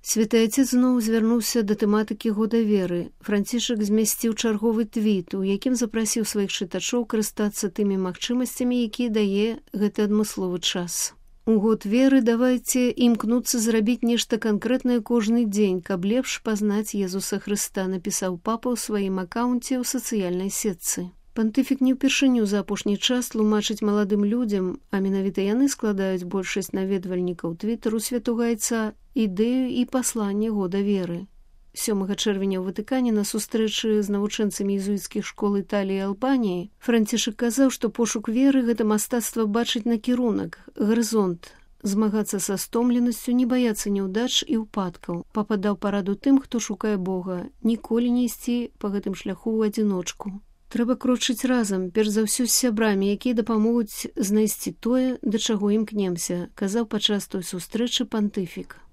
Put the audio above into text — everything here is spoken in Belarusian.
Святы Отец зноў звярнуўся да тэматыкі года веры. Францішак змясціў чарговы твіт, у якім запрасіў сваіх чытачоў карыстацца тымі магчымасцямі, якія дае гэты адмысловы час. У год веры давайце імкнуцца зрабіць нешта канкрэтнае кожны дзень, каб лепш пазнаць Езуса Хрыста, напісаў папа ў сваім акаунце ў сацыяльнай сетцы. Пантыфік не ўпершыню за апошні час тлумачыць маладым людзям, а менавіта яны складаюць большасць наведвальнікаў твітару святога Айца, ідэю і пасланне года веры. 7 чэрвеня ў Ватыкане на сустрэчы з навучэнцамі езуіцкіх школ Італіі і Албаніі Францішак казаў, што пошук веры – гэта мастацтва бачыць накірунак, гарызонт, змагацца са стомленасцю, не баяцца няўдач і ўпадкаў. Папа даў параду тым, хто шукае Бога, ніколі не ісці па гэтым шляху ў адзіночку. Трэба крочыць разам, перш за ўсё з сябрамі, якія дапамогуць знайсці тое, да чаго імкнемся, казаў падчас той сустрэчы пантыфік.